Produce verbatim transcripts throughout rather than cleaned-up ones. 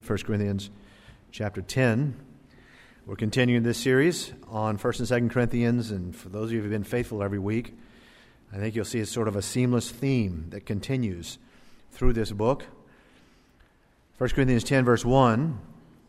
First Corinthians chapter ten. We're continuing this series on First and Second Corinthians, and for those of you who have been faithful every week, I think you'll see it's sort of a seamless theme that continues through this book. First Corinthians ten, verse one,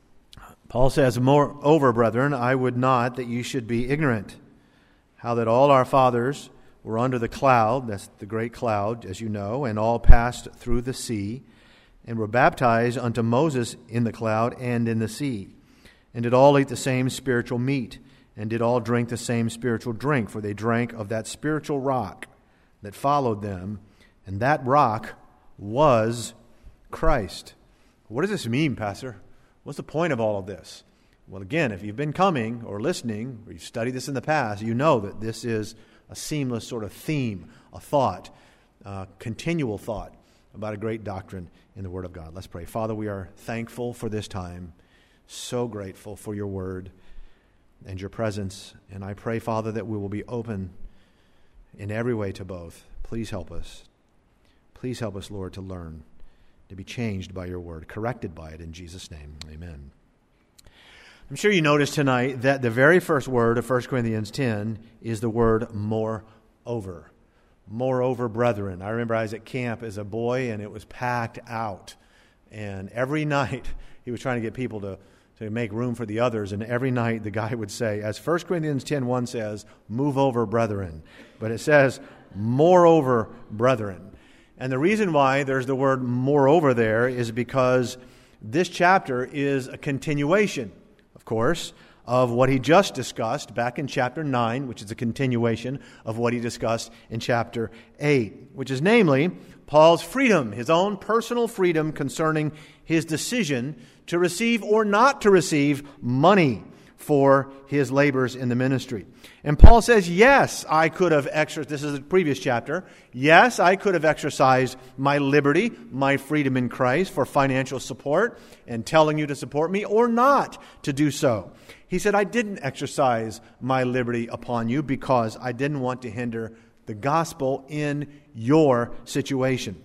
Paul says, "Moreover, brethren, I would not that you should be ignorant, how that all our fathers were under the cloud," that's the great cloud, as you know, "and all passed through the sea, and were baptized unto Moses in the cloud and in the sea, and did all eat the same spiritual meat, and did all drink the same spiritual drink, for they drank of that spiritual rock that followed them, and that rock was Christ." What does this mean, Pastor? What's the point of all of this? Well, again, if you've been coming or listening, or you've studied this in the past, you know that this is a seamless sort of theme, a thought, a continual thought about a great doctrine in the Word of God. Let's pray. Father, we are thankful for this time, so grateful for your Word and your presence, and I pray, Father, that we will be open in every way to both. Please help us. Please help us, Lord, to learn, to be changed by your Word, corrected by it in Jesus' name. Amen. I'm sure you noticed tonight that the very first word of First Corinthians ten is the word moreover. Moreover, brethren. I remember I was at camp as a boy, and it was packed out. And every night, he was trying to get people to, to make room for the others, and every night the guy would say, as First Corinthians ten one says, "Move over, brethren." But it says, "Moreover, brethren." And the reason why there's the word moreover there is because this chapter is a continuation, of course, of what he just discussed back in chapter nine, which is a continuation of what he discussed in chapter eight, which is namely Paul's freedom, his own personal freedom concerning his decision to receive or not to receive money for his labors in the ministry. And Paul says, yes, I could have exercised, this is the previous chapter, yes, I could have exercised my liberty, my freedom in Christ for financial support and telling you to support me or not to do so. He said, I didn't exercise my liberty upon you because I didn't want to hinder the gospel in your situation.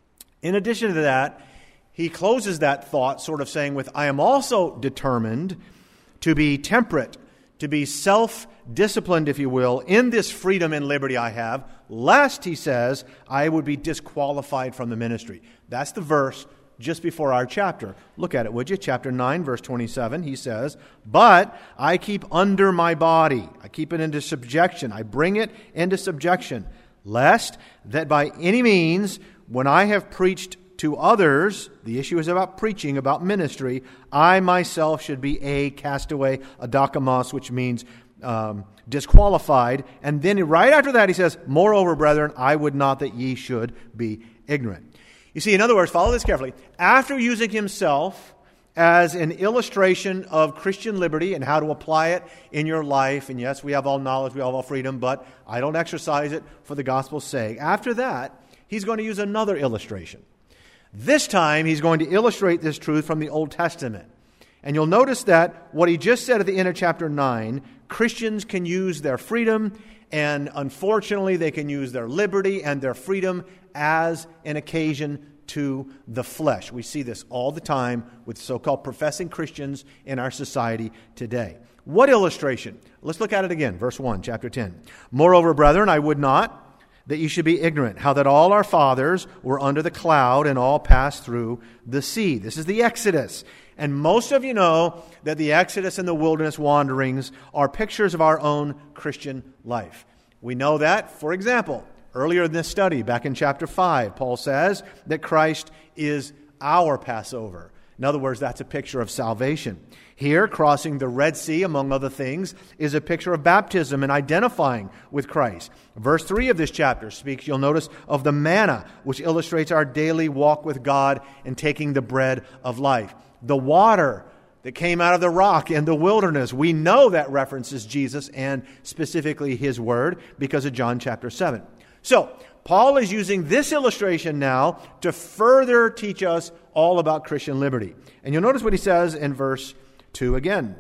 In addition to that, he closes that thought sort of saying with, I am also determined to be temperate, to be self-disciplined, if you will, in this freedom and liberty I have, lest, he says, I would be disqualified from the ministry. That's the verse just before our chapter. Look at it, would you? Chapter nine, verse twenty-seven, he says, "But I keep under my body, I keep it into subjection, I bring it into subjection, lest that by any means, when I have preached to others," the issue is about preaching, about ministry, "I myself should be a castaway," a dokimos, which means um, disqualified. And then right after that he says, "Moreover, brethren, I would not that ye should be ignorant." You see, in other words, follow this carefully. After using himself as an illustration of Christian liberty and how to apply it in your life, and yes, we have all knowledge, we have all freedom, but I don't exercise it for the gospel's sake. After that, he's going to use another illustration. This time, he's going to illustrate this truth from the Old Testament. And you'll notice that what he just said at the end of chapter nine, Christians can use their freedom, and unfortunately, they can use their liberty and their freedom as an occasion to the flesh. We see this all the time with so-called professing Christians in our society today. What illustration? Let's look at it again. Verse one, chapter ten. "Moreover, brethren, I would not that you should be ignorant, how that all our fathers were under the cloud and all passed through the sea." This is the Exodus. And most of you know that the Exodus and the wilderness wanderings are pictures of our own Christian life. We know that, for example, earlier in this study, back in chapter five, Paul says that Christ is our Passover. In other words, that's a picture of salvation. Here, crossing the Red Sea, among other things, is a picture of baptism and identifying with Christ. Verse three of this chapter speaks, you'll notice, of the manna, which illustrates our daily walk with God and taking the bread of life. The water that came out of the rock in the wilderness, we know that references Jesus and specifically his word because of John chapter seven. So, Paul is using this illustration now to further teach us all about Christian liberty. And you'll notice what he says in verse two again.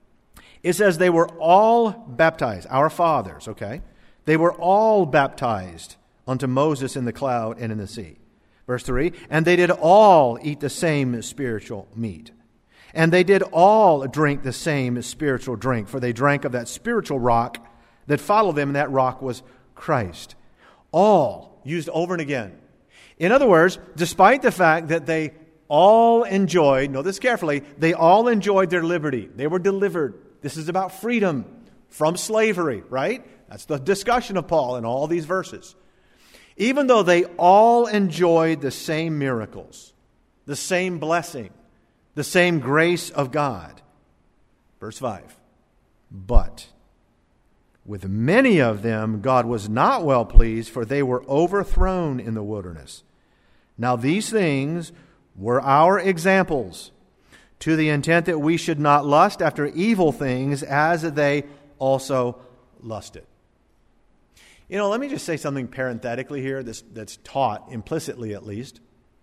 It says they were all baptized, our fathers, okay? They were all baptized unto Moses in the cloud and in the sea. Verse three, and they did all eat the same spiritual meat. And they did all drink the same spiritual drink, for they drank of that spiritual rock that followed them, and that rock was Christ. All, used over and again. In other words, despite the fact that they all enjoyed, know this carefully, they all enjoyed their liberty. They were delivered. This is about freedom from slavery, right? That's the discussion of Paul in all these verses. Even though they all enjoyed the same miracles, the same blessing, the same grace of God. Verse five. But with many of them God was not well pleased, for they were overthrown in the wilderness. Now these things were our examples, to the intent that we should not lust after evil things as they also lusted. You know, let me just say something parenthetically here that's, that's taught, implicitly at least.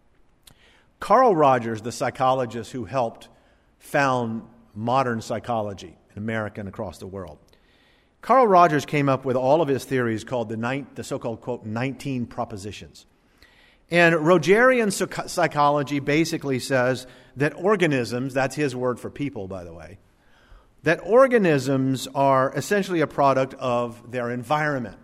Carl Rogers, the psychologist who helped found modern psychology in America and across the world, Carl Rogers came up with all of his theories called the, nine, the so-called, quote, nineteen propositions. And Rogerian psychology basically says that organisms, that's his word for people, by the way, that organisms are essentially a product of their environment.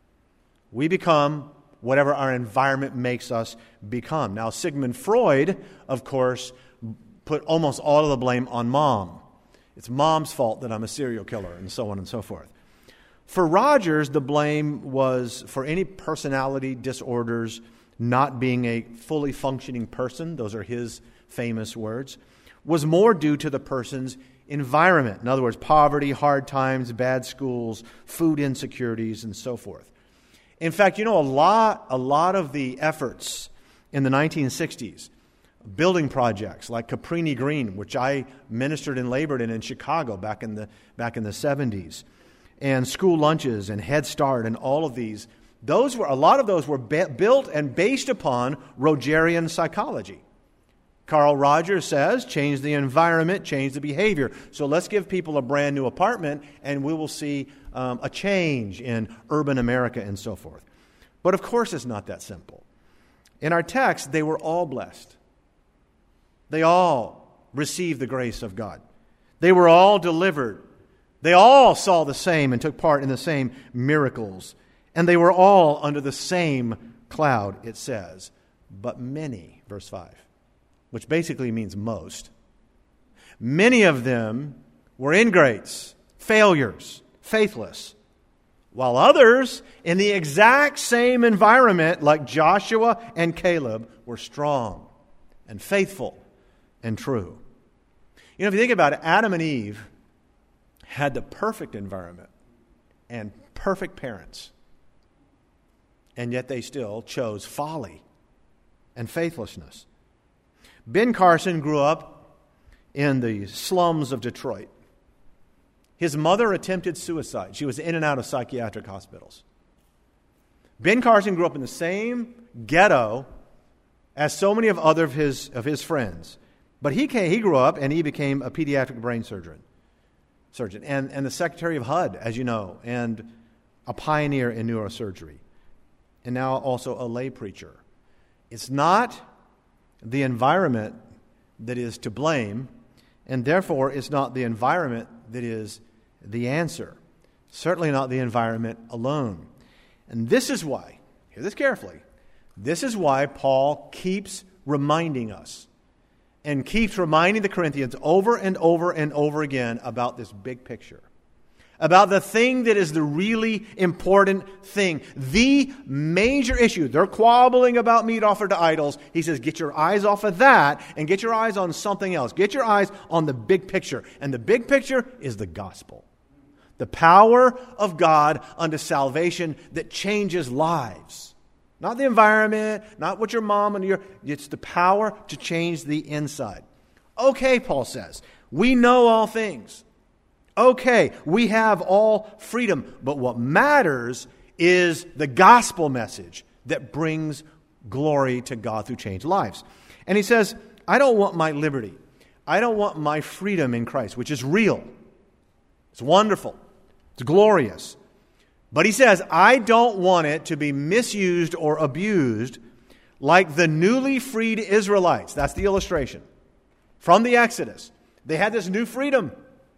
We become whatever our environment makes us become. Now, Sigmund Freud, of course, put almost all of the blame on mom. It's mom's fault that I'm a serial killer, and so on and so forth. For Rogers, the blame was for any personality disorders, not being a fully functioning person, those are his famous words, was more due to the person's environment. In other words, poverty, hard times, bad schools, food insecurities, and so forth. In fact, you know, a lot, a lot of the efforts in the nineteen sixties, building projects like Cabrini Green, which I ministered and labored in in Chicago back in the back in the seventies, and school lunches and Head Start and all of these, those were a lot of those were be- built and based upon Rogerian psychology. Carl Rogers says, change the environment, change the behavior. So let's give people a brand new apartment and we will see um, a change in urban America and so forth. But of course it's not that simple. In our text, they were all blessed. They all received the grace of God. They were all delivered. They all saw the same and took part in the same miracles. And they were all under the same cloud, it says. But many, verse five, which basically means most, many of them were ingrates, failures, faithless, while others in the exact same environment, like Joshua and Caleb, were strong and faithful and true. You know, if you think about it, Adam and Eve had the perfect environment and perfect parents, and yet they still chose folly and faithlessness. Ben Carson grew up in the slums of Detroit. His mother attempted suicide. She was in and out of psychiatric hospitals. Ben Carson grew up in the same ghetto as so many of other of his of his friends. But he came, he grew up and he became a pediatric brain surgeon, surgeon, and, and the secretary of H U D, as you know, and a pioneer in neurosurgery, and now also a lay preacher. It's not the environment that is to blame, and therefore it's not the environment that is the answer. Certainly not the environment alone. And this is why, hear this carefully, this is why Paul keeps reminding us and keeps reminding the Corinthians over and over and over again about this big picture, about the thing that is the really important thing, the major issue. They're quabbling about meat offered to idols. He says, get your eyes off of that and get your eyes on something else. Get your eyes on the big picture. And the big picture is the gospel. The power of God unto salvation that changes lives. Not the environment, not what your mom and your... It's the power to change the inside. Okay, Paul says, we know all things. Okay, we have all freedom, but what matters is the gospel message that brings glory to God through changed lives. And he says, I don't want my liberty. I don't want my freedom in Christ, which is real. It's wonderful. It's glorious. But he says, I don't want it to be misused or abused like the newly freed Israelites. That's the illustration from the Exodus. They had this new freedom.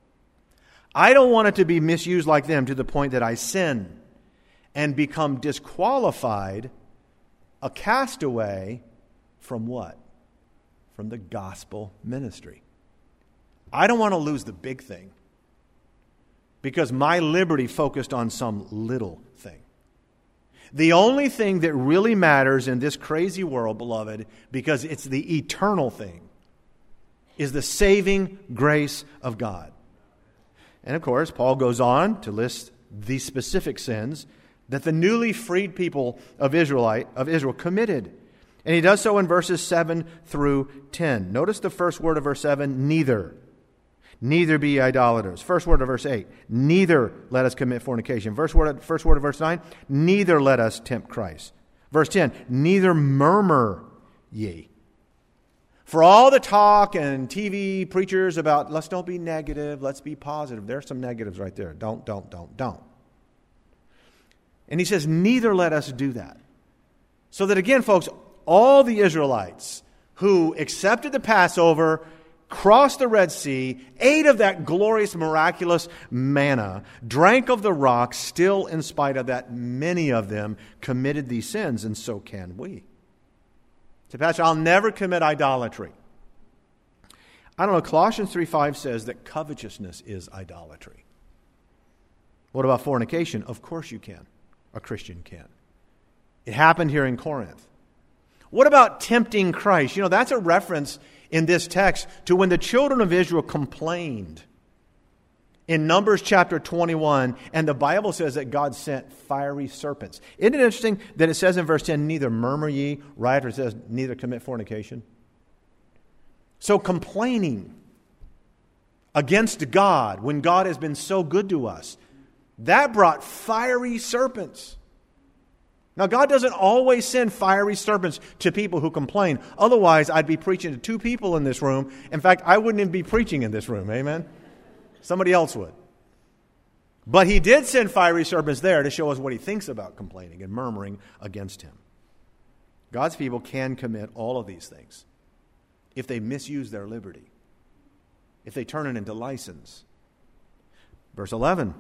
I don't want it to be misused like them to the point that I sin and become disqualified, a castaway from what? From the gospel ministry. I don't want to lose the big thing because my liberty focused on some little thing. The only thing that really matters in this crazy world, beloved, because it's the eternal thing, is the saving grace of God. And of course, Paul goes on to list the specific sins that the newly freed people of Israelite of Israel committed. And he does so in verses seven through ten. Notice the first word of verse seven, neither. Neither be idolaters. First word of verse eight, neither let us commit fornication. First word, first word of verse nine, neither let us tempt Christ. Verse ten, neither murmur ye. For all the talk and T V preachers about let's don't be negative, let's be positive. There's some negatives right there. Don't, don't, don't, don't. And he says, neither let us do that. So that again, folks, all the Israelites who accepted the Passover, crossed the Red Sea, ate of that glorious, miraculous manna, drank of the rock, still in spite of that, many of them committed these sins, and so can we. So, Pastor, I'll never commit idolatry. I don't know, Colossians three five says that covetousness is idolatry. What about fornication? Of course you can. A Christian can. It happened here in Corinth. What about tempting Christ? You know, that's a reference in this text to when the children of Israel complained in Numbers chapter twenty-one, and the Bible says that God sent fiery serpents. Isn't it interesting that it says in verse ten, neither murmur ye, right? Or it says, neither commit fornication. So complaining against God when God has been so good to us, that brought fiery serpents. Now, God doesn't always send fiery serpents to people who complain. Otherwise, I'd be preaching to two people in this room. In fact, I wouldn't even be preaching in this room. Amen? Somebody else would. But he did send fiery serpents there to show us what he thinks about complaining and murmuring against him. God's people can commit all of these things if they misuse their liberty, if they turn it into license. Verse eleven.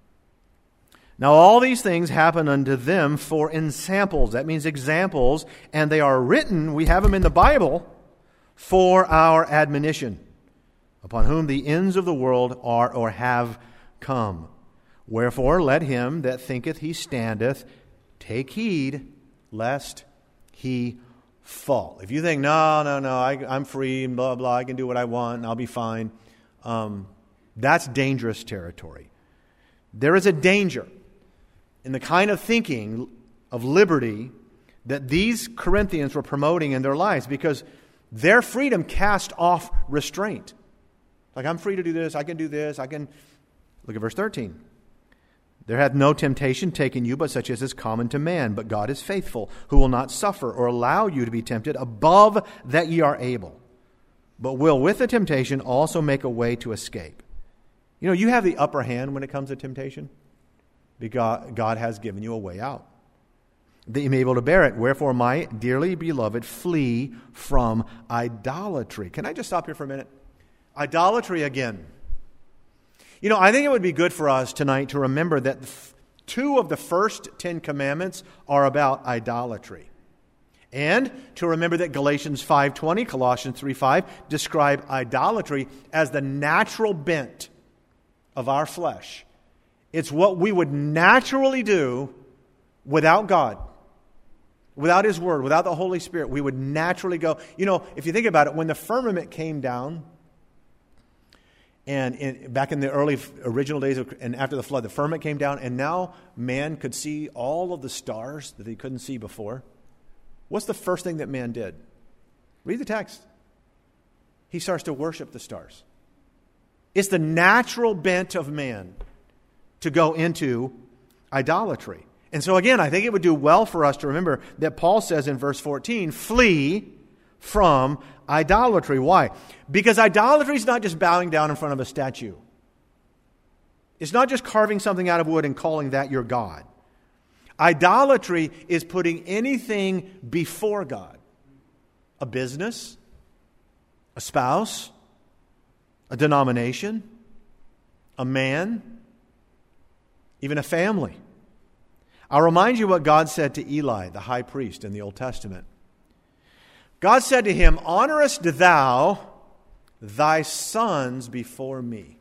Now all these things happen unto them for ensamples. That means examples, and they are written, we have them in the Bible, for our admonition, upon whom the ends of the world are or have come. Wherefore let him that thinketh he standeth take heed, lest he fall. If you think, no, no, no, I, I'm free, blah, blah, I can do what I want, and I'll be fine, um, that's dangerous territory. There is a danger in the kind of thinking of liberty that these Corinthians were promoting in their lives, because their freedom cast off restraint. Like, I'm free to do this, I can do this, I can... Look at verse thirteen. There hath no temptation taken you but such as is common to man, but God is faithful, who will not suffer or allow you to be tempted above that ye are able, but will with the temptation also make a way to escape. You know, you have the upper hand when it comes to temptation, because God has given you a way out, that you may be able to bear it. Wherefore, my dearly beloved, flee from idolatry. Can I just stop here for a minute? Idolatry again. You know, I think it would be good for us tonight to remember that two of the first Ten Commandments are about idolatry. And to remember that Galatians five twenty, Colossians three five describe idolatry as the natural bent of our flesh. It's what we would naturally do without God, without His Word, without the Holy Spirit. We would naturally go. You know, if you think about it, when the firmament came down, and in, back in the early original days of, and after the flood, the firmament came down, and now man could see all of the stars that he couldn't see before. What's the first thing that man did? Read the text. He starts to worship the stars. It's the natural bent of man to go into idolatry. And so again, I think it would do well for us to remember that Paul says in verse fourteen, flee from idolatry. Why? Because idolatry is not just bowing down in front of a statue. It's not just carving something out of wood and calling that your God. Idolatry is putting anything before God. A business, a spouse, a denomination, a man, even a family. I'll remind you what God said to Eli, the high priest in the Old Testament. God said to him, "Honorest thou thy sons before me?"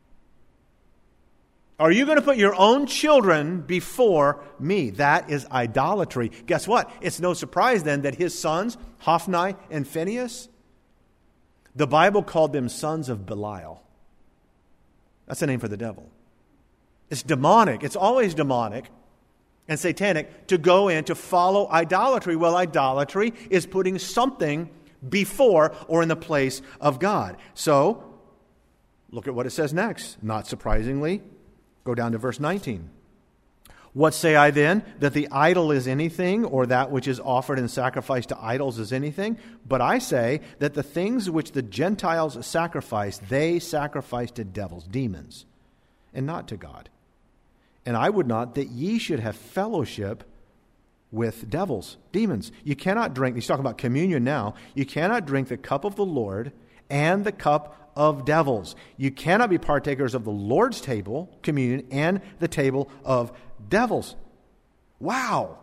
Are you going to put your own children before me? That is idolatry. Guess what? It's no surprise then that his sons, Hophni and Phinehas, the Bible called them sons of Belial. That's the name for the devil. It's demonic. It's always demonic and satanic to go in to follow idolatry. Well, idolatry is putting something before or in the place of God. So, look at what it says next. Not surprisingly, go down to verse nineteen. "What say I then? That the idol is anything, or that which is offered in sacrifice to idols is anything? But I say that the things which the Gentiles sacrifice, they sacrifice to devils," demons, "and not to God. And I would not that ye should have fellowship with devils," demons. You cannot drink, he's talking about communion now, you cannot drink the cup of the Lord and the cup of devils. You cannot be partakers of the Lord's table, communion, and the table of devils. Wow.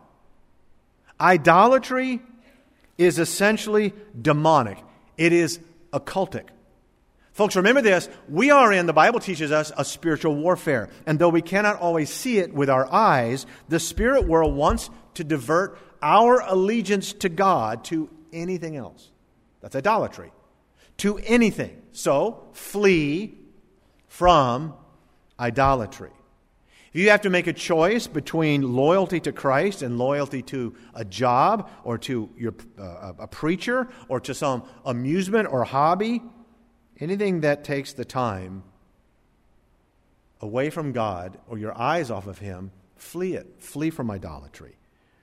Idolatry is essentially demonic. It is occultic. Folks, remember this. We are in, the Bible teaches us, a spiritual warfare. And though we cannot always see it with our eyes, the spirit world wants to divert our allegiance to God to anything else. That's idolatry. To anything. So, flee from idolatry. If you have to make a choice between loyalty to Christ and loyalty to a job or to your uh, a preacher or to some amusement or hobby, anything that takes the time away from God or your eyes off of Him, flee it. Flee from idolatry.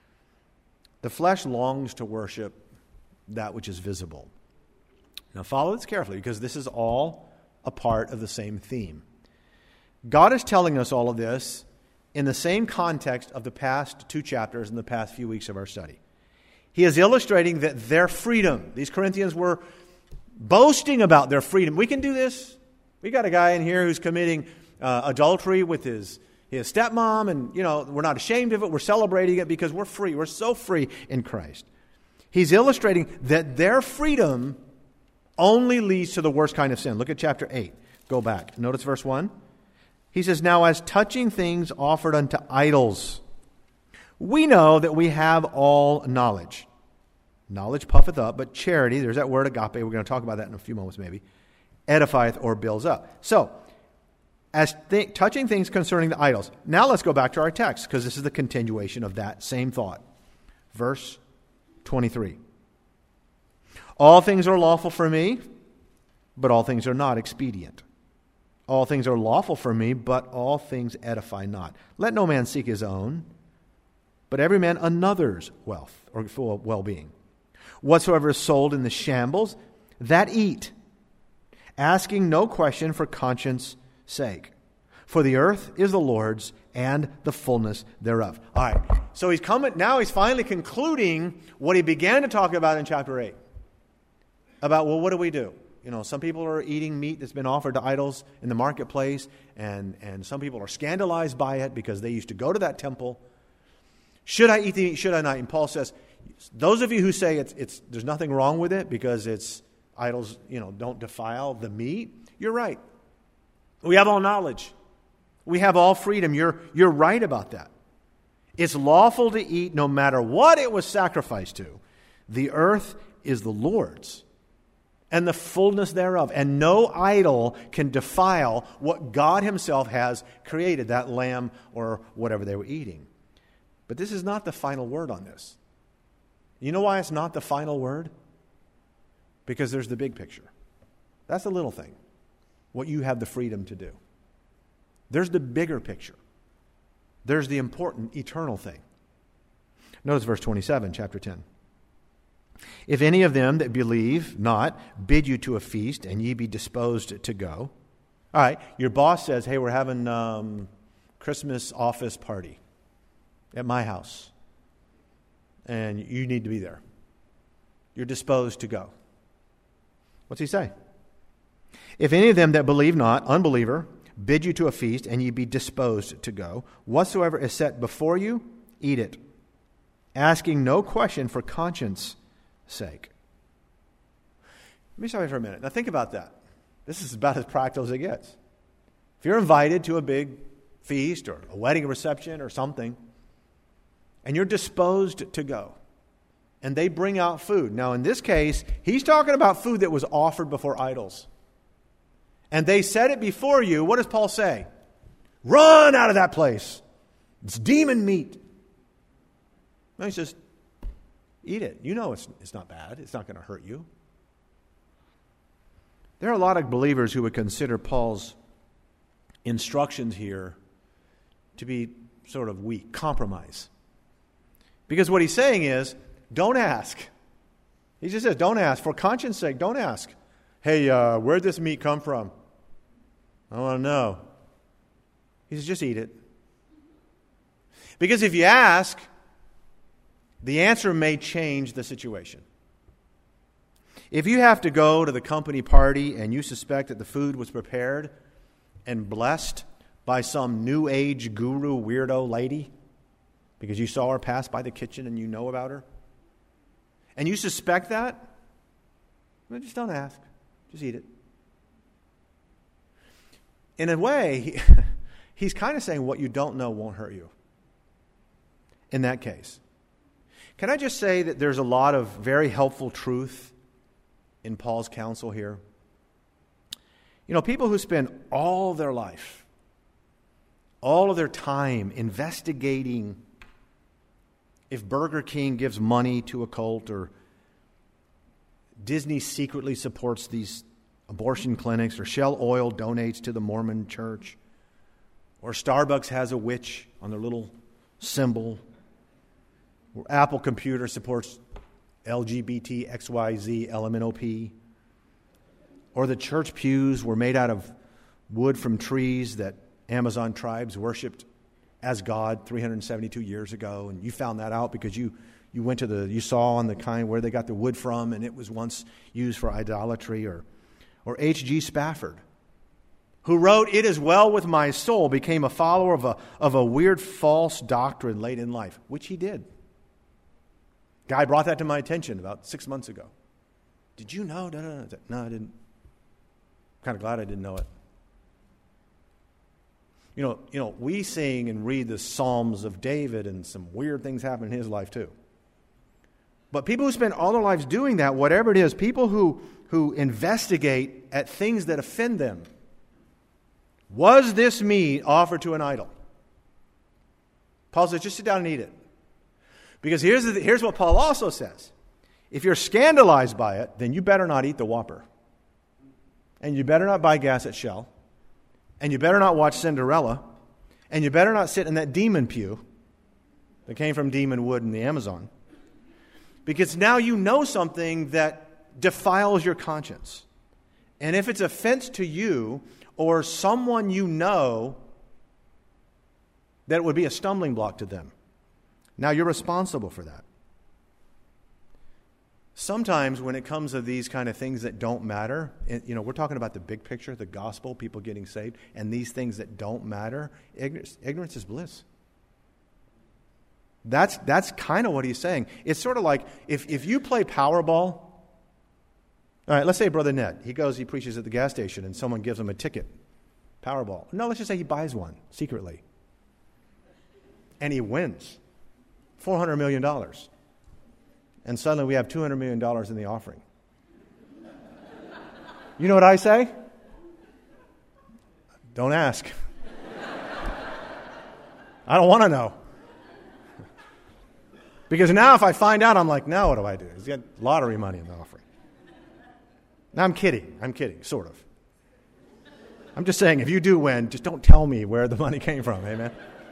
The flesh longs to worship that which is visible. Now follow this carefully, because this is all a part of the same theme. God is telling us all of this in the same context of the past two chapters in the past few weeks of our study. He is illustrating that their freedom, these Corinthians were boasting about their freedom. We can do this. We got a guy in here who's committing uh, adultery with his, his stepmom, and you know we're not ashamed of it. We're celebrating it because we're free. We're so free in Christ. He's illustrating that their freedom only leads to the worst kind of sin. Look at chapter eight. Go back. Notice verse one. He says, "Now as touching things offered unto idols, we know that we have all knowledge. Knowledge puffeth up, but charity," there's that word agape, we're going to talk about that in a few moments maybe, "edifieth or builds up." So, as th- touching things concerning the idols. Now let's go back to our text, because this is the continuation of that same thought. Verse twenty-three. "All things are lawful for me, but all things are not expedient. All things are lawful for me, but all things edify not. Let no man seek his own, but every man another's wealth or well-being. Whatsoever is sold in the shambles, that eat, asking no question for conscience sake. For the earth is the Lord's and the fullness thereof." All right, so he's coming, now he's finally concluding what he began to talk about in chapter eight. About, well, what do we do? You know, some people are eating meat that's been offered to idols in the marketplace, and, and some people are scandalized by it because they used to go to that temple. Should I eat the meat? Should I not? And Paul says, those of you who say it's it's there's nothing wrong with it because it's idols, you know, don't defile the meat, you're right. We have all knowledge. We have all freedom. You're you're right about that. It's lawful to eat no matter what it was sacrificed to. The earth is the Lord's, and the fullness thereof. And no idol can defile what God Himself has created, that lamb or whatever they were eating. But this is not the final word on this. You know why it's not the final word? Because there's the big picture. That's the little thing, what you have the freedom to do. There's the bigger picture. There's the important eternal thing. Notice verse twenty-seven, chapter ten. "If any of them that believe not bid you to a feast, and ye be disposed to go." All right, your boss says, "Hey, we're having um, Christmas office party at my house, and you need to be there." You're disposed to go. What's he say? If any of them that believe not, unbeliever, bid you to a feast, and ye be disposed to go, whatsoever is set before you, eat it, asking no question for conscience sake. Let me stop you for a minute. Now think about that. This is about as practical as it gets. If you're invited to a big feast or a wedding reception or something, and you're disposed to go, and they bring out food. Now in this case, he's talking about food that was offered before idols. And they set it before you. What does Paul say? Run out of that place. It's demon meat. No, he says, eat it. You know it's, it's not bad. It's not going to hurt you. There are a lot of believers who would consider Paul's instructions here to be sort of weak, compromise. Because what he's saying is, don't ask. He just says, don't ask. For conscience sake, don't ask. Hey, uh, where'd this meat come from? I want to know. He says, just eat it. Because if you ask, the answer may change the situation. If you have to go to the company party and you suspect that the food was prepared and blessed by some new age guru weirdo lady, because you saw her pass by the kitchen and you know about her, and you suspect that, well, just don't ask. Just eat it. In a way, he, he's kind of saying what you don't know won't hurt you. In that case. Can I just say that there's a lot of very helpful truth in Paul's counsel here? You know, people who spend all their life, all of their time investigating if Burger King gives money to a cult, or Disney secretly supports these abortion clinics, or Shell Oil donates to the Mormon church, or Starbucks has a witch on their little symbol, or Apple Computer supports L G B T X Y Z L M N O P, or the church pews were made out of wood from trees that Amazon tribes worshipped as God three hundred seventy-two years ago, and you found that out because you you went to the you saw on the kind where they got the wood from, and it was once used for idolatry. Or or H G Spafford, who wrote "It Is Well With My Soul," became a follower of a of a weird false doctrine late in life, which he did. Guy brought that to my attention about six months ago. Did you know? No, no, no, no I didn't. I'm kind of glad I didn't know it. You know, you know, we sing and read the Psalms of David, and some weird things happen in his life too. But people who spend all their lives doing that, whatever it is, people who, who investigate at things that offend them. Was this meat offered to an idol? Paul says, just sit down and eat it. Because here's, the, here's what Paul also says. If you're scandalized by it, then you better not eat the Whopper. And you better not buy gas at Shell. And you better not watch Cinderella. And you better not sit in that demon pew that came from Demon Wood in the Amazon. Because now you know something that defiles your conscience. And if it's offense to you or someone you know, that it would be a stumbling block to them. Now you're responsible for that. Sometimes when it comes to these kind of things that don't matter, you know, we're talking about the big picture, the gospel, people getting saved, and these things that don't matter, ignorance, ignorance is bliss. That's that's kind of what he's saying. It's sort of like if, if you play Powerball. All right, let's say Brother Ned, he goes, he preaches at the gas station, and someone gives him a ticket, Powerball. No, let's just say he buys one secretly. And he wins four hundred million dollars. And suddenly we have two hundred million dollars in the offering. You know what I say? Don't ask. I don't want to know. Because now if I find out, I'm like, now what do I do? He's got lottery money in the offering. Now I'm kidding. I'm kidding, sort of. I'm just saying, if you do win, just don't tell me where the money came from. Amen?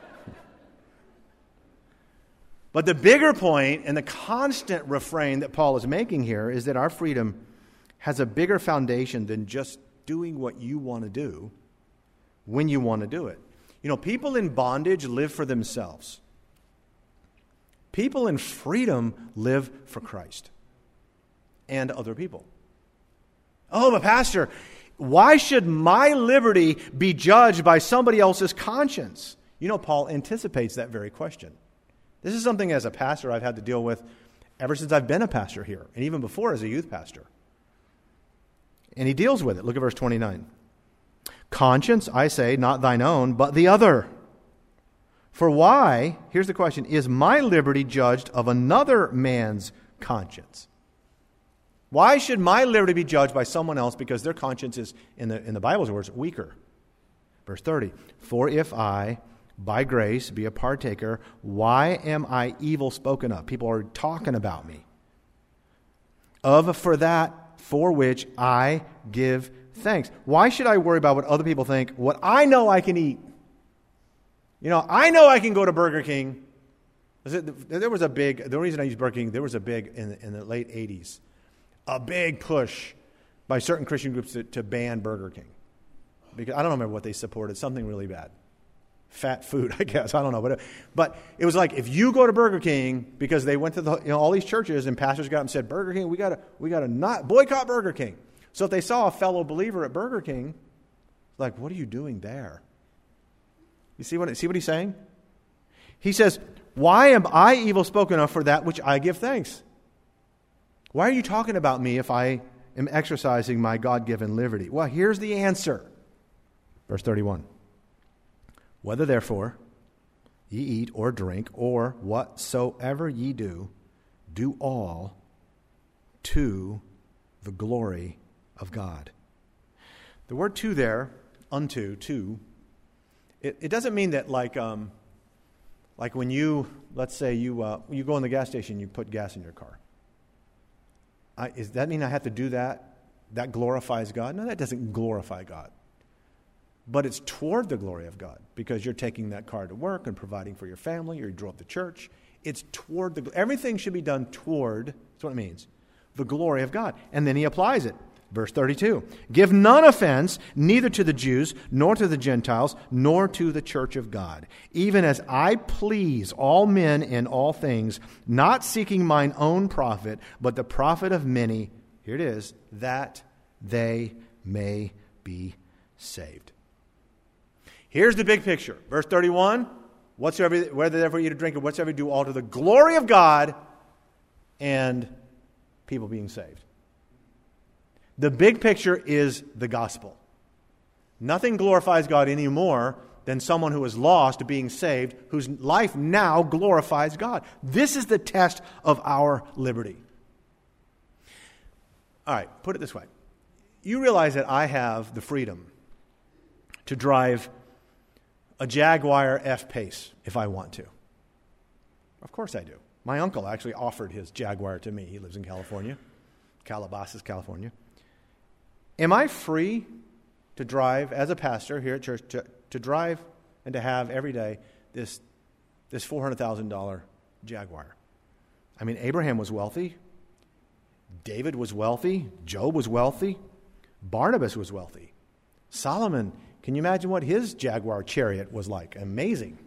But the bigger point and the constant refrain that Paul is making here is that our freedom has a bigger foundation than just doing what you want to do when you want to do it. You know, people in bondage live for themselves. People in freedom live for Christ and other people. Oh, but Pastor, Why should my liberty be judged by somebody else's conscience? You know, Paul anticipates that very question. This is something as a pastor I've had to deal with ever since I've been a pastor here, and even before as a youth pastor. And he deals with it. Look at verse twenty-nine. Conscience, I say, not thine own, but the other. For why, here's the question, is my liberty judged of another man's conscience? Why should my liberty be judged by someone else because their conscience is, in the, in the Bible's words, weaker? Verse thirty. For if I, by grace, be a partaker, why am I evil spoken of? People are talking about me. Of for that for which I give thanks. Why should I worry about what other people think, what I know I can eat? You know, I know I can go to Burger King. There was a big, the reason I use Burger King, there was a big, in the, in the late eighties, a big push by certain Christian groups to, to ban Burger King. Because I don't remember what they supported, something really bad. Fat food, I guess. I don't know. But, but it was like, if you go to Burger King, because they went to the, you know, all these churches and pastors got up and said, Burger King, we got to we got to not boycott Burger King. So if they saw a fellow believer at Burger King, like, what are you doing there? You see what, see what he's saying? He says, why am I evil spoken of for that which I give thanks? Why are you talking about me if I am exercising my God-given liberty? Well, here's the answer. Verse thirty-one. Whether therefore ye eat or drink or whatsoever ye do, do all to the glory of God. The word to there, unto, to, it, it doesn't mean that like um, like when you, let's say you uh, you go in the gas station, you put gas in your car. I, does that mean I have to do that? That glorifies God? No, that doesn't glorify God. But it's toward the glory of God because you're taking that car to work and providing for your family, or you drove to church. It's toward the, everything should be done toward, that's what it means, the glory of God. And then he applies it. Verse thirty-two, give none offense, neither to the Jews, nor to the Gentiles, nor to the church of God, even as I please all men in all things, not seeking mine own profit, but the profit of many, here it is, that they may be saved. Here's the big picture. Verse thirty-one, whatsoever, whether therefore eat or drink or whatsoever do, all to the glory of God and people being saved. The big picture is the gospel. Nothing glorifies God any more than someone who is lost being saved, whose life now glorifies God. This is the test of our liberty. All right, put it this way. You realize that I have the freedom to drive a Jaguar F-Pace if I want to. Of course I do. My uncle actually offered his Jaguar to me. He lives in California, Calabasas, California. Am I free to drive, as a pastor here at church, to, to drive and to have every day this, this four hundred thousand dollars Jaguar? I mean, Abraham was wealthy. David was wealthy. Job was wealthy. Barnabas was wealthy. Solomon, can you imagine what his Jaguar chariot was like? Amazing.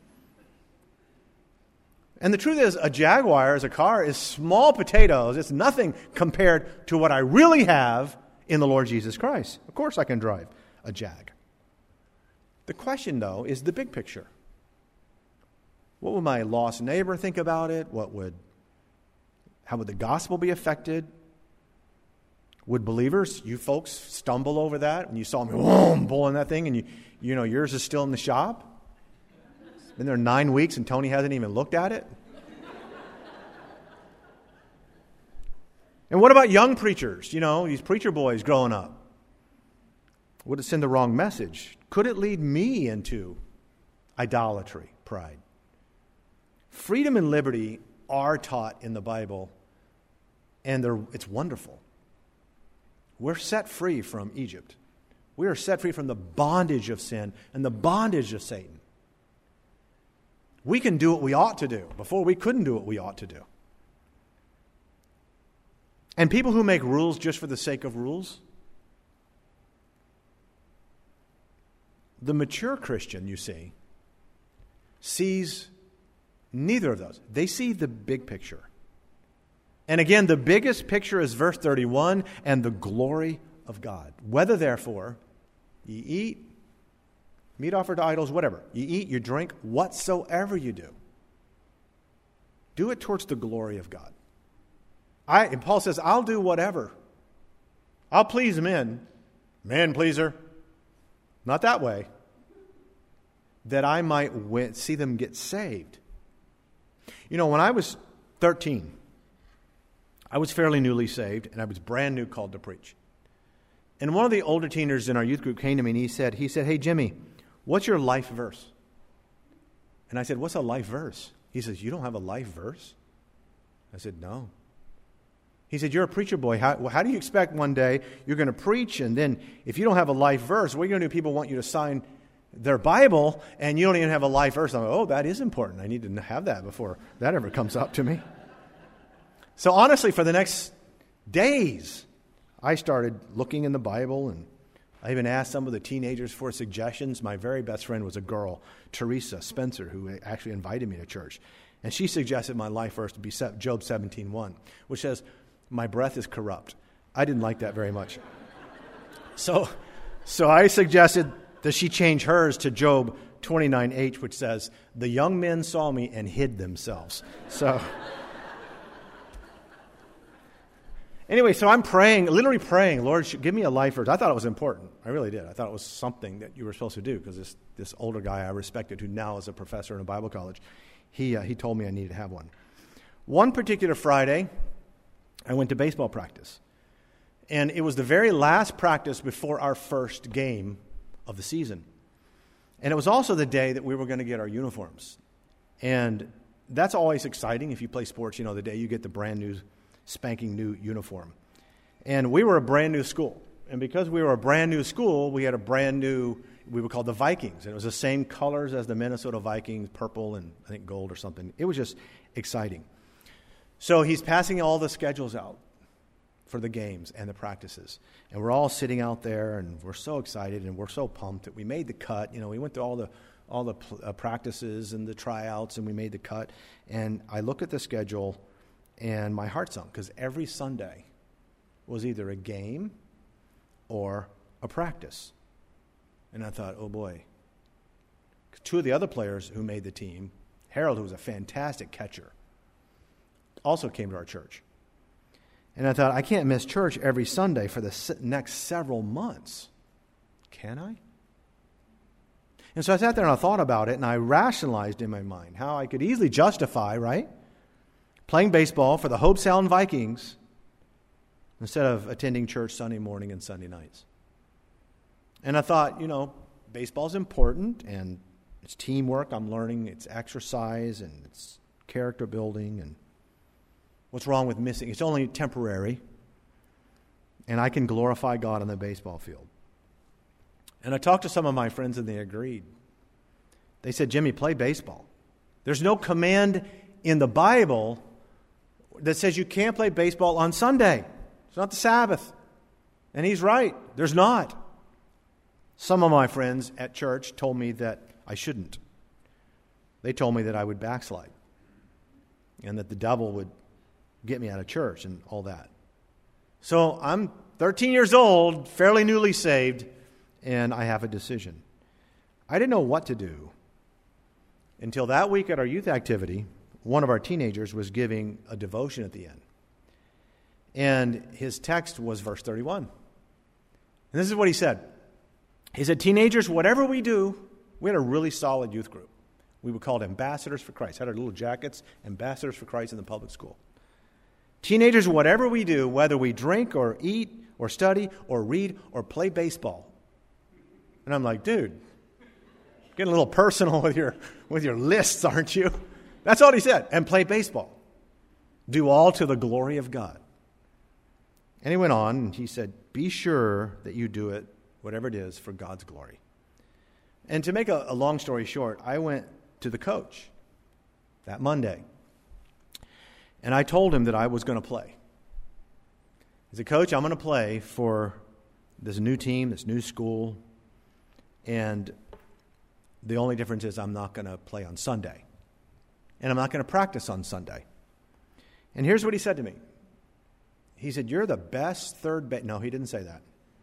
And the truth is, a Jaguar as a car is small potatoes. It's nothing compared to what I really have in the Lord Jesus Christ. Of course I can drive a Jag. The question, though, is the big picture. What would my lost neighbor think about it? What would, how would the gospel be affected? Would believers, you folks, stumble over that when you saw me whoom, pulling that thing and you, you know yours is still in the shop? It's been there nine weeks and Tony hasn't even looked at it? And what about young preachers? You know, these preacher boys growing up. Would it send the wrong message? Could it lead me into idolatry, pride? Freedom and liberty are taught in the Bible, and they're, it's wonderful. We're set free from Egypt. We are set free from the bondage of sin and the bondage of Satan. We can do what we ought to do. Before, we couldn't do what we ought to do. And people who make rules just for the sake of rules, the mature Christian, you see, sees neither of those. They see the big picture. And again, the biggest picture is verse thirty-one, and the glory of God. Whether, therefore, ye eat, meat offered to idols, whatever. You eat, you drink, whatsoever you do. Do it towards the glory of God. I, and Paul says, I'll do whatever. I'll please men. Man pleaser. Not that way. That I might win, see them get saved. You know, when I was thirteen, I was fairly newly saved, and I was brand new called to preach. And one of the older teenagers in our youth group came to me, and he said, he said, hey, Jimmy, what's your life verse? And I said, what's a life verse? He says, you don't have a life verse? I said, no. He said, you're a preacher boy. How, how do you expect one day you're going to preach, and then if you don't have a life verse, what are you going to do? People want you to sign their Bible, and you don't even have a life verse. I'm like, oh, that is important. I need to have that before that ever comes up to me. So honestly, for the next days, I started looking in the Bible, and I even asked some of the teenagers for suggestions. My very best friend was a girl, Teresa Spencer, who actually invited me to church. And she suggested my life verse to be Job seventeen one, which says, my breath is corrupt. I didn't like that very much. So, so I suggested that she change hers to Job twenty-nine eight, which says, the young men saw me and hid themselves. So anyway, so I'm praying, literally praying, Lord, give me a life verse. I thought it was important. I really did. I thought it was something that you were supposed to do, because this, this older guy I respected, who now is a professor in a Bible college, he, uh, he told me I needed to have one. One particular Friday, I went to baseball practice. And it was the very last practice before our first game of the season. And it was also the day that we were going to get our uniforms. And that's always exciting. If you play sports, you know, the day you get the brand new, spanking new uniform. And we were a brand new school. And because we were a brand new school, we had a brand new, we were called the Vikings. And it was the same colors as the Minnesota Vikings, purple and I think gold or something. It was just exciting. So he's passing all the schedules out for the games and the practices. And we're all sitting out there, and we're so excited, and we're so pumped that we made the cut. You know, we went through all the all the uh, practices and the tryouts, and we made the cut. And I look at the schedule, and my heart sunk, because every Sunday was either a game or a practice. And I thought, oh boy. Two of the other players who made the team, Harold, who was a fantastic catcher, also came to our church. And I thought, I can't miss church every Sunday for the next several months. Can I? And so I sat there and I thought about it, and I rationalized in my mind how I could easily justify, right, playing baseball for the Hope Sound Vikings instead of attending church Sunday morning and Sunday nights. And I thought, you know, baseball's important, and it's teamwork. I'm learning. It's exercise, and it's character building, and what's wrong with missing? It's only temporary. And I can glorify God on the baseball field. And I talked to some of my friends, and they agreed. They said, Jimmy, play baseball. There's no command in the Bible that says you can't play baseball on Sunday. It's not the Sabbath. And he's right. There's not. Some of my friends at church told me that I shouldn't. They told me that I would backslide, and that the devil would get me out of church and all that. So I'm thirteen years old, fairly newly saved, and I have a decision. I didn't know what to do until that week at our youth activity, one of our teenagers was giving a devotion at the end. And his text was verse thirty-one. And this is what he said. He said, teenagers, whatever we do, we had a really solid youth group. We were called Ambassadors for Christ. Had our little jackets, Ambassadors for Christ in the public school. Teenagers, whatever we do, whether we drink or eat or study or read or play baseball. And I'm like, dude, getting a little personal with your with your lists, aren't you? That's all he said. And play baseball. Do all to the glory of God. And he went on and he said, be sure that you do it, whatever it is, for God's glory. And to make a, a long story short, I went to the coach that Monday. And I told him that I was going to play. I said, Coach, I'm going to play for this new team, this new school. And the only difference is I'm not going to play on Sunday. And I'm not going to practice on Sunday. And here's what he said to me. He said, you're the best third base. No, he didn't say that.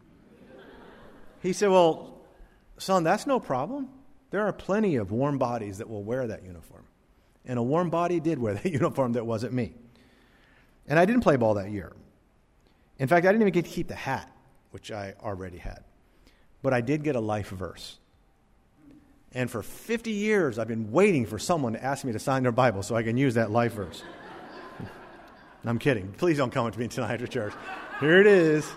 He said, well, son, that's no problem. There are plenty of warm bodies that will wear that uniform. And a warm body did wear that uniform that wasn't me. And I didn't play ball that year. In fact, I didn't even get to keep the hat, which I already had. But I did get a life verse. And for fifty years, I've been waiting for someone to ask me to sign their Bible so I can use that life verse. I'm kidding. Please don't come up to me tonight after church. Here it is.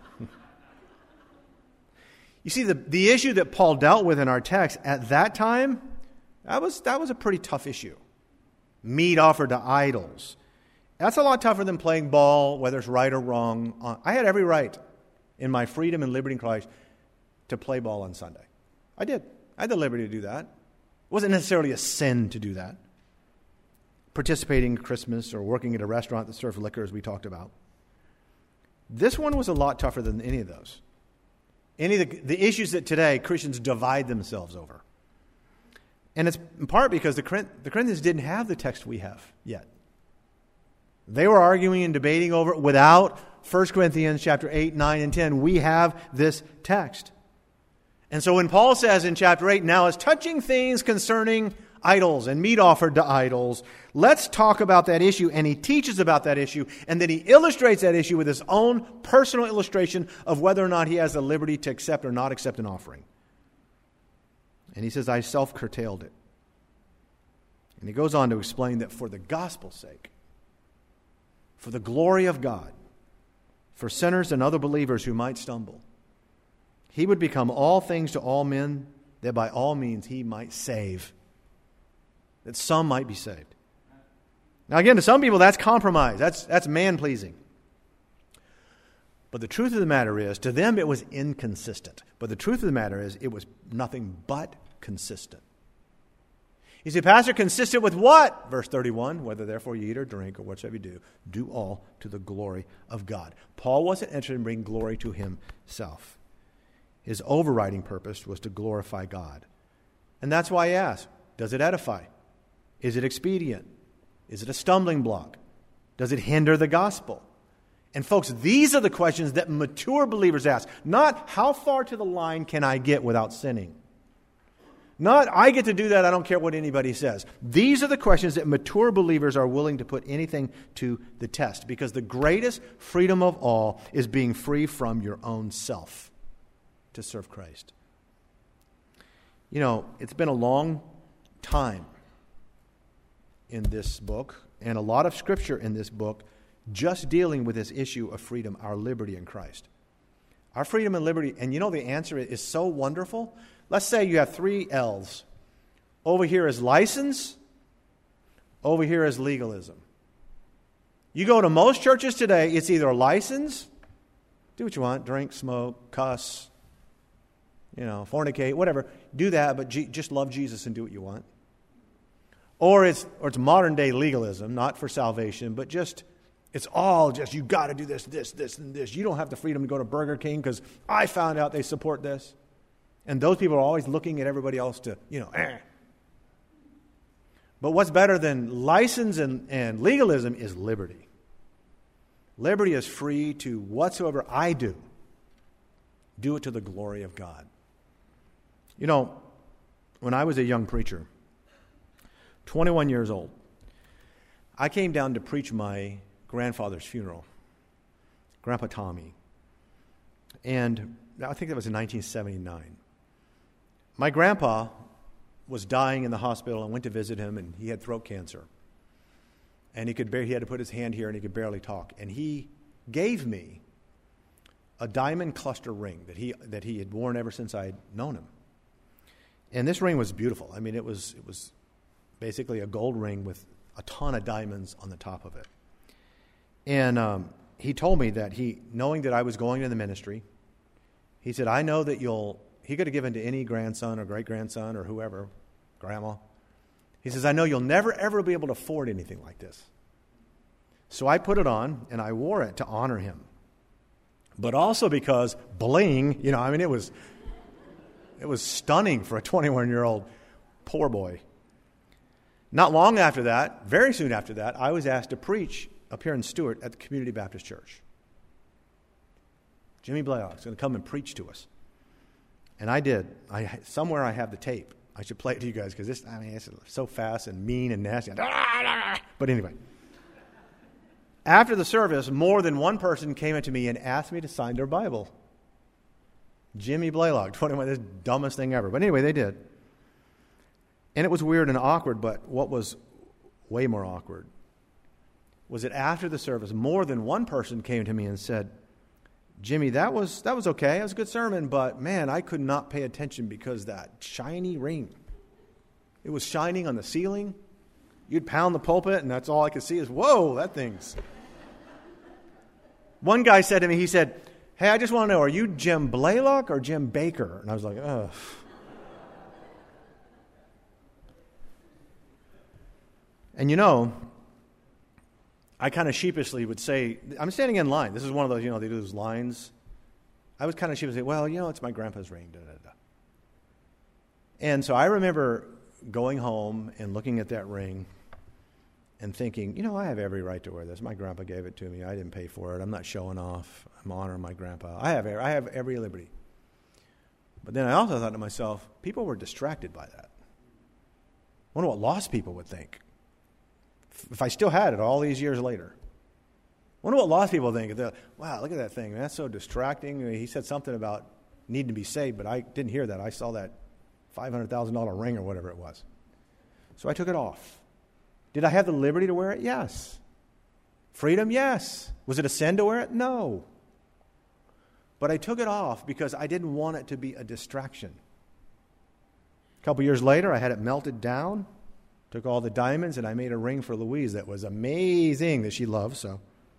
You see, the, the issue that Paul dealt with in our text at that time, that was, that was a pretty tough issue. Meat offered to idols. That's a lot tougher than playing ball, whether it's right or wrong. I had every right in my freedom and liberty in Christ to play ball on Sunday. I did. I had the liberty to do that. It wasn't necessarily a sin to do that. Participating in Christmas or working at a restaurant that served liquor, as we talked about. This one was a lot tougher than any of those. Any of the, the issues that today Christians divide themselves over. And it's in part because the, the Corinthians didn't have the text we have yet. They were arguing and debating over it without First Corinthians chapter eight, nine, and ten. We have this text. And so when Paul says in chapter eight, now as touching things concerning idols and meat offered to idols, let's talk about that issue. And he teaches about that issue, and then he illustrates that issue with his own personal illustration of whether or not he has the liberty to accept or not accept an offering. And he says, I self-curtailed it. And he goes on to explain that for the gospel's sake, for the glory of God, for sinners and other believers who might stumble, he would become all things to all men, that by all means he might save, that some might be saved. Now again, to some people that's compromise. That's, that's man-pleasing. But the truth of the matter is, to them it was inconsistent. But the truth of the matter is, it was nothing but consistent. You say, Pastor, consistent with what? Verse thirty-one, whether therefore you eat or drink or whatsoever you do, do all to the glory of God. Paul wasn't interested in bringing glory to himself. His overriding purpose was to glorify God. And that's why he asked, does it edify? Is it expedient? Is it a stumbling block? Does it hinder the gospel? And folks, these are the questions that mature believers ask. Not how far to the line can I get without sinning? Not I get to do that, I don't care what anybody says. These are the questions that mature believers are willing to put anything to the test. Because the greatest freedom of all is being free from your own self to serve Christ. You know, it's been a long time in this book, and a lot of scripture in this book, just dealing with this issue of freedom, our liberty in Christ. Our freedom and liberty, and you know the answer is so wonderful. Let's say you have three L's. Over here is license. Over here is legalism. You go to most churches today, it's either a license, do what you want, drink, smoke, cuss, you know, fornicate, whatever. Do that, but G- just love Jesus and do what you want. Or it's or it's modern day legalism, not for salvation, but just it's all just you got to do this, this, this, and this. You don't have the freedom to go to Burger King because I found out they support this. And those people are always looking at everybody else to, you know, eh. But what's better than license and, and legalism is liberty. Liberty is free to whatsoever I do, do it to the glory of God. You know, when I was a young preacher, twenty-one years old, I came down to preach my grandfather's funeral, Grandpa Tommy. And I think that was in nineteen seventy-nine. My grandpa was dying in the hospital. I went to visit him, and he had throat cancer. And he could bar- he had to put his hand here, and he could barely talk. And he gave me a diamond cluster ring that he that he had worn ever since I had known him. And this ring was beautiful. I mean, it was it was basically a gold ring with a ton of diamonds on the top of it. And um, he told me that he, knowing that I was going to the ministry, he said, I know that you'll, he could have given to any grandson or great-grandson or whoever, grandma. He says, I know you'll never, ever be able to afford anything like this. So I put it on, and I wore it to honor him. But also because bling, you know, I mean, it was, it was stunning for a twenty-one-year-old poor boy. Not long after that, very soon after that, I was asked to preach up here in Stewart at the Community Baptist Church. Jimmy Blaylock's going to come and preach to us. And I did. I somewhere I have the tape. I should play it to you guys because this, I mean, it's so fast and mean and nasty. But anyway, after the service, more than one person came up to me and asked me to sign their Bible. Jimmy Blaylock, twenty-one, this dumbest thing ever. But anyway, they did. And it was weird and awkward, but what was way more awkward was that after the service, more than one person came to me and said, Jimmy, that was that was okay. It was a good sermon, but man, I could not pay attention because that shiny ring. It was shining on the ceiling. You'd pound the pulpit, and that's all I could see is, whoa, that thing's. One guy said to me, he said, hey, I just want to know, are you Jim Blaylock or Jim Baker? And I was like, ugh. And you know, I kind of sheepishly would say, I'm standing in line. This is one of those, you know, they do those lines. I was kind of sheepishly say, well, you know, it's my grandpa's ring. Da, da, da. And so I remember going home and looking at that ring and thinking, you know, I have every right to wear this. My grandpa gave it to me. I didn't pay for it. I'm not showing off. I'm honoring my grandpa. I have, I have every liberty. But then I also thought to myself, people were distracted by that. I wonder what lost people would think. If I still had it all these years later. I wonder what lost people think. They're, wow, look at that thing. That's so distracting. I mean, he said something about needing to be saved, but I didn't hear that. I saw that five hundred thousand dollars ring or whatever it was. So I took it off. Did I have the liberty to wear it? Yes. Freedom? Yes. Was it a sin to wear it? No. But I took it off because I didn't want it to be a distraction. A couple years later, I had it melted down. Took all the diamonds, and I made a ring for Louise that was amazing, that she loves. So,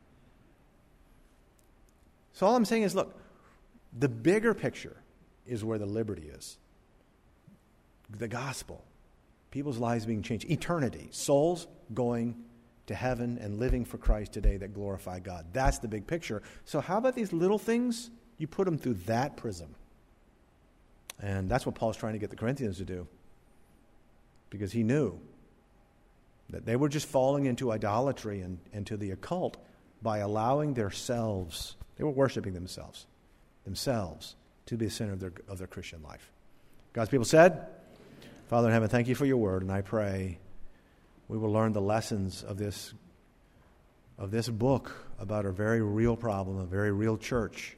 so all I'm saying is, look, the bigger picture is where the liberty is. The gospel. People's lives being changed. Eternity. Souls going to heaven and living for Christ today that glorify God. That's the big picture. So how about these little things? You put them through that prism. And that's what Paul's trying to get the Corinthians to do. Because he knew that they were just falling into idolatry and into the occult by allowing themselves, they were worshiping themselves, themselves to be the center of their, of their Christian life. God's people said, Father in heaven, thank you for your word, and I pray we will learn the lessons of this, of this book about a very real problem, a very real church,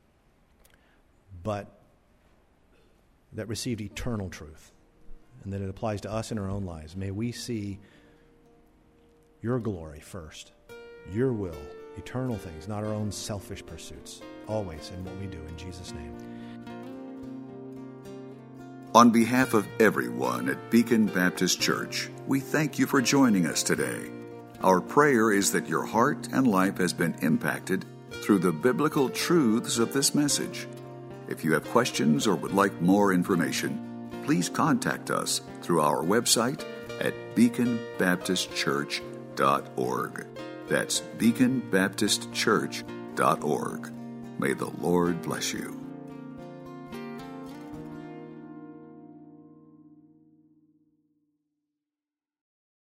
but that received eternal truth, and that it applies to us in our own lives. May we see your glory first, your will, eternal things, not our own selfish pursuits, always in what we do. In Jesus' name. On behalf of everyone at Beacon Baptist Church, we thank you for joining us today. Our prayer is that your heart and life has been impacted through the biblical truths of this message. If you have questions or would like more information, please contact us through our website at beacon baptist church dot org. That's beacon baptist church dot org. May the Lord bless you.